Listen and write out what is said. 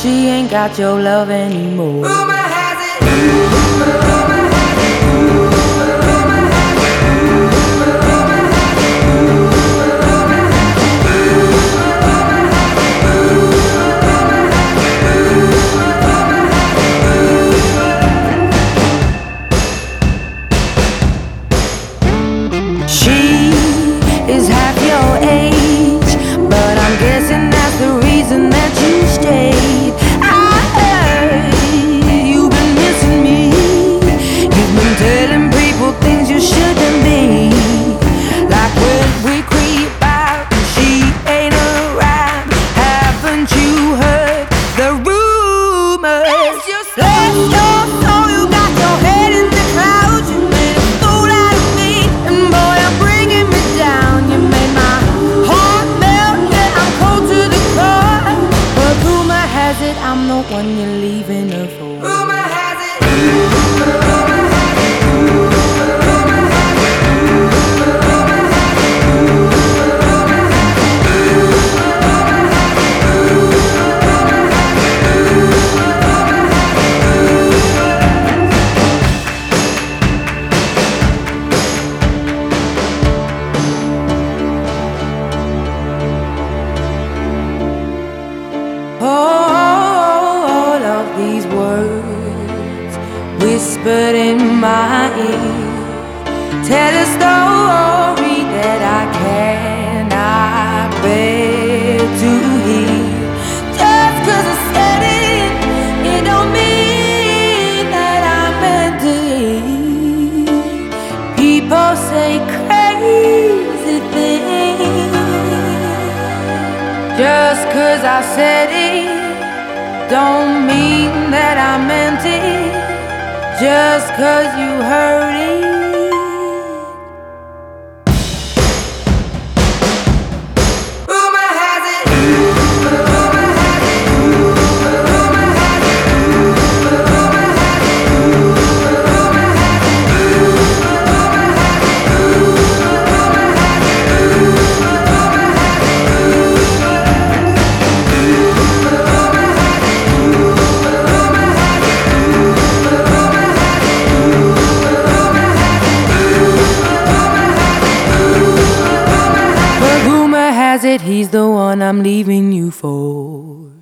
she ain't got your love anymore. Rumor has it. Rumor has it. She is half your age, but I'm guessing that's the reason that you stayed. I heard you've been missing me. You've been telling people things you shouldn't be. Like when we creep out and she ain't around. Haven't you heard the rumors? Bless your soul, you got your head in the clouds. You made a fool out of me, and boy, I'm bringing me down. You made my heart melt, yeah, I'm cold to the core. But rumor has it I'm the one you're leaving her for. Rumor has it. Rumor has it. All of these words whispered in my ear tell a story that I cannot bear to hear. Just 'cause I said it, it don't mean that I meant it. People say crazy things. Just 'cause I said it don't mean that I meant it. Just 'cause you heard it. Rumor has it. Rumor has it. Rumor has it. Rumor has it. Rumor has it. Rumor has it. Rumor has it. But rumor has it he's the one I'm leaving you for.